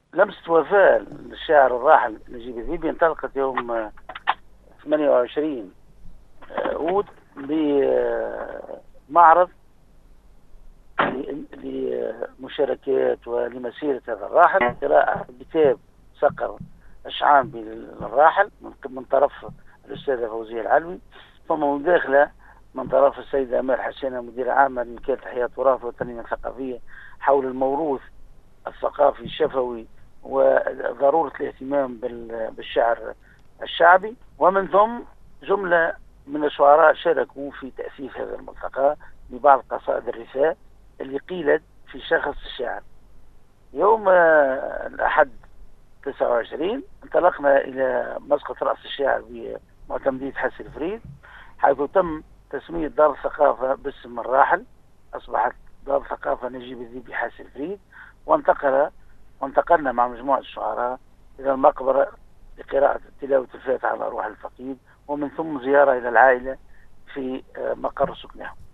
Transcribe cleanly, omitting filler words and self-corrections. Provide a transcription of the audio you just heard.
لمسة وفاة للشاعر الراحل نجيب الذيبي انطلقت يوم 28 أود بمعرض لمشاركات ولمسيرة هذا الراحل، قراءة كتاب صقر الشعامبي للراحل من طرف الأستاذة فوزية العلوي، ثم مداخلة من طرف السيدة أمال حسينة مدير عام لمكاتب حياة تراث والتنمية الثقافية حول الموروث الثقافي الشفوي وضرورة الاهتمام بالشعر الشعبي. ومن ثم جملة من الشعراء شاركوا في تأسيس هذا الملتقى ببعض قصائد الرثاء اللي قيلت في شخص الشاعر. يوم الأحد 29 انطلقنا إلى مسقط رأس الشاعر بمعتمدية حسن الفريد، حيث تم تسمية دار الثقافة باسم الراحل، أصبحت دار الثقافة نجيب الذيبي حسن الفريد. وانتقلنا مع مجموعة الشعراء إلى المقبرة لقراءة تلاوة الفاتحة على روح الفقيد، ومن ثم زيارة إلى العائلة في مقر سكنهم.